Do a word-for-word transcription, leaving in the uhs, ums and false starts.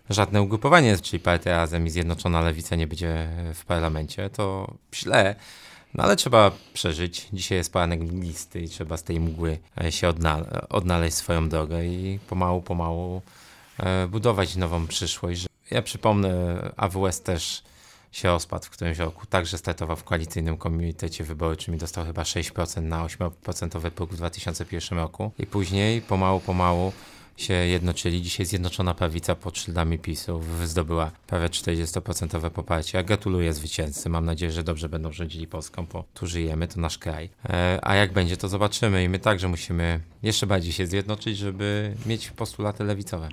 żadne ugrupowanie, czyli Partia Razem i Zjednoczona Lewica nie będzie w parlamencie, to źle. No ale trzeba przeżyć. Dzisiaj jest poranek listy i trzeba z tej mgły się odna- odnaleźć swoją drogę i pomału, pomału e, budować nową przyszłość. Ja przypomnę, A W S też się rozpadł w którymś roku. Także startował w koalicyjnym komitecie wyborczym i dostał chyba sześć procent na osiem procent próg w dwa tysiące pierwszym roku. I później pomału, pomału się jednoczyli. Dzisiaj Zjednoczona Prawica pod szyldami PiSu zdobyła prawie czterdzieści procent poparcie. Ja gratuluję zwycięzcy. Mam nadzieję, że dobrze będą rządzili Polską, bo tu żyjemy, to nasz kraj. E, a jak będzie, to zobaczymy. I my także musimy jeszcze bardziej się zjednoczyć, żeby mieć postulaty lewicowe.